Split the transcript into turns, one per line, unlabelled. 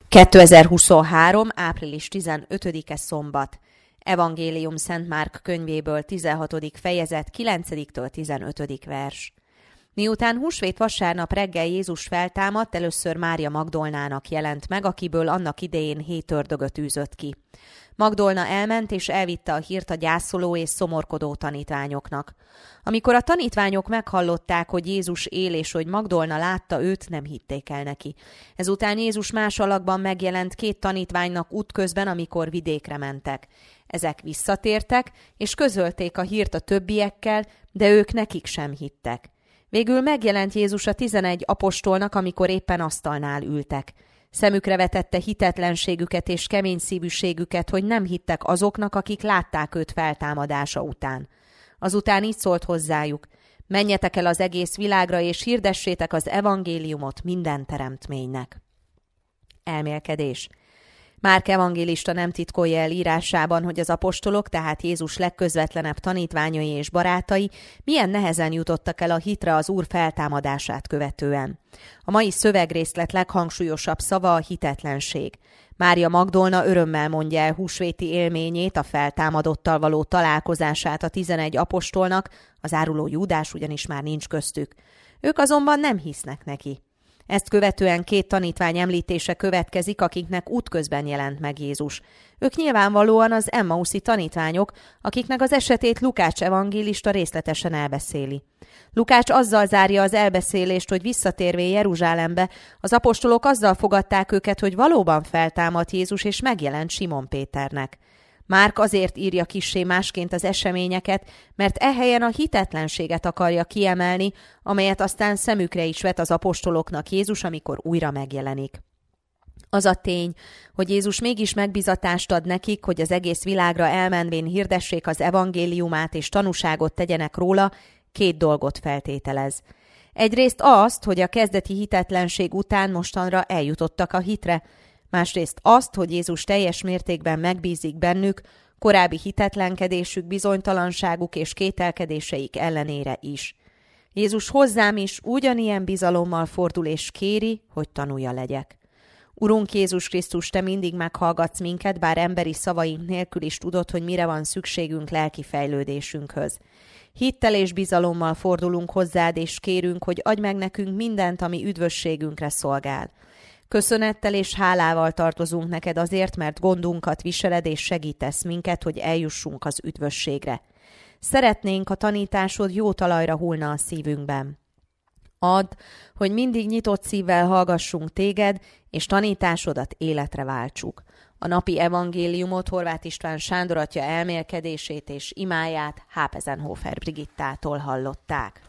2023. április 15-e szombat. Evangélium Szent Márk könyvéből 16. fejezet 9-től 15. vers. Miután húsvét vasárnap reggel Jézus feltámadt, először Mária Magdolnának jelent meg, akiből annak idején 7 ördögöt űzött ki. Magdolna elment és elvitte a hírt a gyászoló és szomorkodó tanítványoknak. Amikor a tanítványok meghallották, hogy Jézus él és hogy Magdolna látta őt, nem hitték el neki. Ezután Jézus más alakban megjelent 2 tanítványnak útközben, amikor vidékre mentek. Ezek visszatértek, és közölték a hírt a többiekkel, de ők nekik sem hittek. Végül megjelent Jézus a 11 apostolnak, amikor éppen asztalnál ültek. Szemükre vetette hitetlenségüket és kemény szívűségüket, hogy nem hittek azoknak, akik látták őt feltámadása után. Azután így szólt hozzájuk: menjetek el az egész világra, és hirdessétek az evangéliumot minden teremtménynek. Elmélkedés. Márk evangélista nem titkolja el írásában, hogy az apostolok, tehát Jézus legközvetlenebb tanítványai és barátai milyen nehezen jutottak el a hitre az Úr feltámadását követően. A mai szövegrészlet leghangsúlyosabb szava a hitetlenség. Mária Magdolna örömmel mondja el húsvéti élményét, a feltámadottal való találkozását a 11 apostolnak, az áruló Júdás ugyanis már nincs köztük. Ők azonban nem hisznek neki. Ezt követően 2 tanítvány említése következik, akiknek útközben jelent meg Jézus. Ők nyilvánvalóan az emmauszi tanítványok, akiknek az esetét Lukács evangélista részletesen elbeszéli. Lukács azzal zárja az elbeszélést, hogy visszatérvén Jeruzsálembe, az apostolok azzal fogadták őket, hogy valóban feltámadt Jézus és megjelent Simon Péternek. Márk azért írja kissé másként az eseményeket, mert ehelyen a hitetlenséget akarja kiemelni, amelyet aztán szemükre is vet az apostoloknak Jézus, amikor újra megjelenik. Az a tény, hogy Jézus mégis megbizatást ad nekik, hogy az egész világra elmenvén hirdessék az evangéliumát és tanúságot tegyenek róla, 2 dolgot feltételez. Egyrészt azt, hogy a kezdeti hitetlenség után mostanra eljutottak a hitre, másrészt azt, hogy Jézus teljes mértékben megbízik bennük, korábbi hitetlenkedésük, bizonytalanságuk és kételkedéseik ellenére is. Jézus hozzám is ugyanilyen bizalommal fordul és kéri, hogy tanúja legyek. Urunk Jézus Krisztus, Te mindig meghallgatsz minket, bár emberi szavaink nélkül is tudod, hogy mire van szükségünk lelki fejlődésünkhöz. Hittel és bizalommal fordulunk hozzád, és kérünk, hogy adj meg nekünk mindent, ami üdvösségünkre szolgál. Köszönettel és hálával tartozunk neked azért, mert gondunkat viseled és segítesz minket, hogy eljussunk az üdvösségre. Szeretnénk, a tanításod jó talajra hullna a szívünkben. Add, hogy mindig nyitott szívvel hallgassunk téged, és tanításodat életre váltsuk. A napi evangéliumot Horváth István Sándor atya elmélkedését és imáját Hápezenhofer Brigittától hallották.